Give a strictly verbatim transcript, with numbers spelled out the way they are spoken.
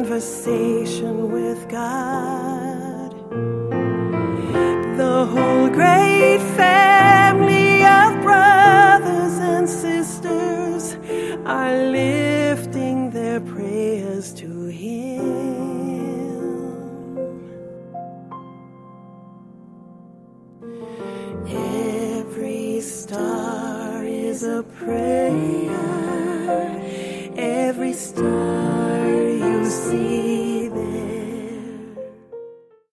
conversation with God. The whole great family of brothers and sisters are lifting their prayers to Him. Every star is a prayer. Every star